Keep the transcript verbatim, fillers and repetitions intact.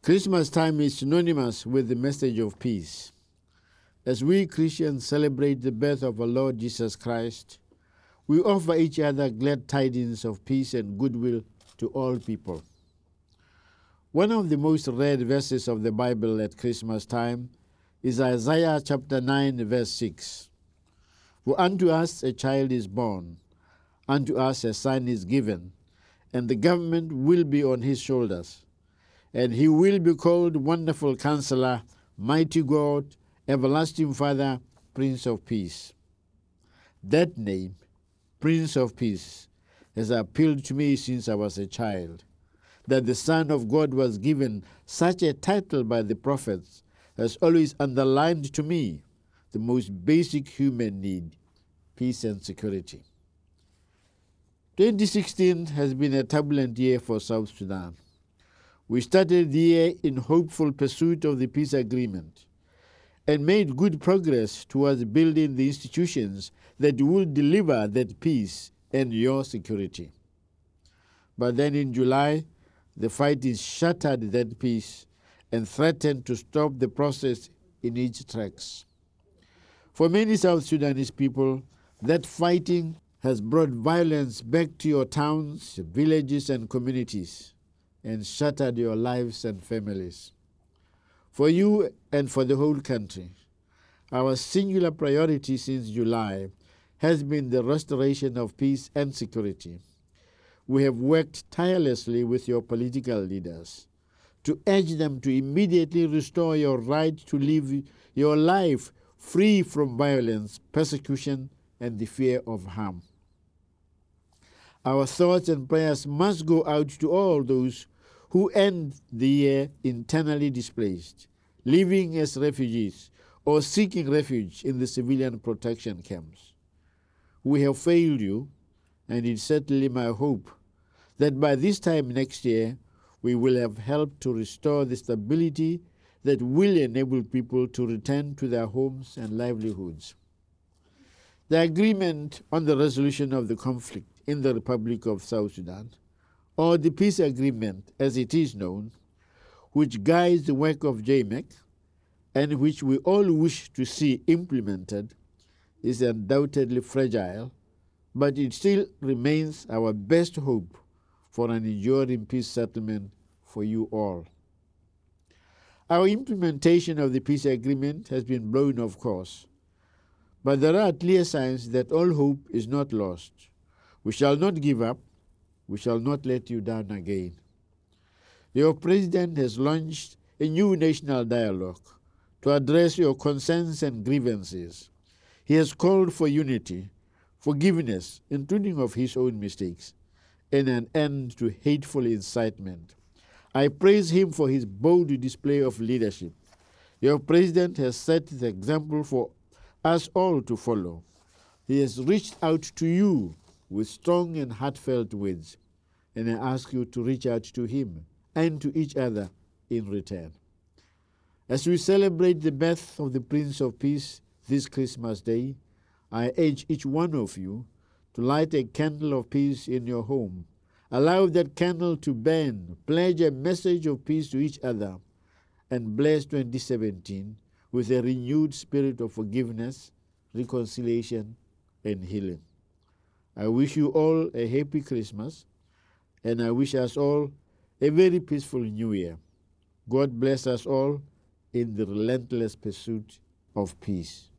Christmas time is synonymous with the message of peace. As we Christians celebrate the birth of our Lord Jesus Christ, we offer each other glad tidings of peace and goodwill to all people. One of the most read verses of the Bible at Christmas time is Isaiah chapter nine, verse six. For unto us a child is born, unto us a son is given, and the government will be on his shoulders. And he will be called Wonderful Counselor, Mighty God, Everlasting Father, Prince of Peace. That name, Prince of Peace, has appealed to me since I was a child. That the Son of God was given such a title by the prophets has always underlined to me the most basic human need, peace and security. twenty sixteen has been a turbulent year for South Sudan. We started the year in hopeful pursuit of the peace agreement and made good progress towards building the institutions that will deliver that peace and your security. But then in July, the fighting shattered that peace and threatened to stop the process in its tracks. For many South Sudanese people, that fighting has brought violence back to your towns, villages, and communities, and shattered your lives and families. For you and for the whole country, our singular priority since July has been the restoration of peace and security. We have worked tirelessly with your political leaders to urge them to immediately restore your right to live your life free from violence, persecution, and the fear of harm. Our thoughts and prayers must go out to all those who end the year internally displaced, living as refugees or seeking refuge in the civilian protection camps. We have failed you, and it's certainly my hope that by this time next year, we will have helped to restore the stability that will enable people to return to their homes and livelihoods. The agreement on the resolution of the conflict in the Republic of South Sudan, or the peace agreement as it is known, which guides the work of J M E C and which we all wish to see implemented, is undoubtedly fragile, but it still remains our best hope for an enduring peace settlement for you all. Our implementation of the peace agreement has been blown off course, but there are clear signs that all hope is not lost. We shall not give up. We shall not let you down again. Your president has launched a new national dialogue to address your concerns and grievances. He has called for unity, forgiveness, including of his own mistakes, and an end to hateful incitement. I praise him for his bold display of leadership. Your president has set the example for us all to follow. He has reached out to you with strong and heartfelt words, and I ask you to reach out to him and to each other in return. As we celebrate the birth of the Prince of Peace this Christmas Day, I urge each one of you to light a candle of peace in your home. Allow that candle to burn, pledge a message of peace to each other, and bless twenty seventeen with a renewed spirit of forgiveness, reconciliation, and healing. I wish you all a happy Christmas, and I wish us all a very peaceful New Year. God bless us all in the relentless pursuit of peace.